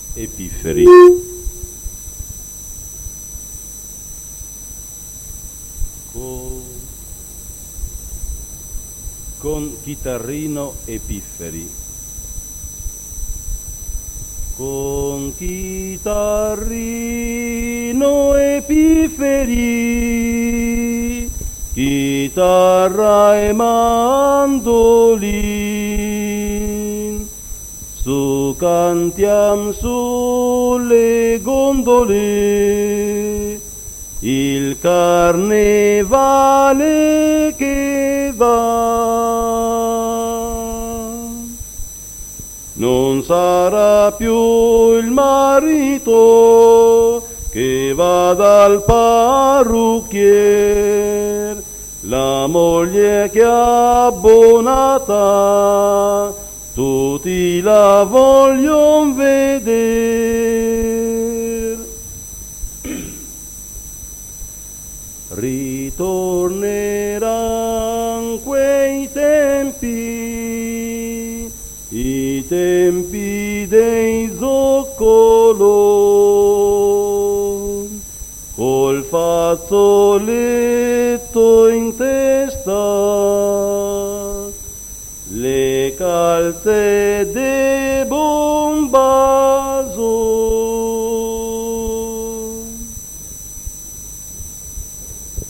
e pifferi. Con chitarrino e pifferi. Con chitarrino e pifferi, chitarra e mandolin, su cantiam sulle gondole il carnevale che va. Non sarà più il marito che va dal parrucchier, la moglie che è abbonata, tutti la voglion veder. Ritorneran quei tempi, i tempi dei zoccoloni, col fazzoletto in testa, le calze deboli.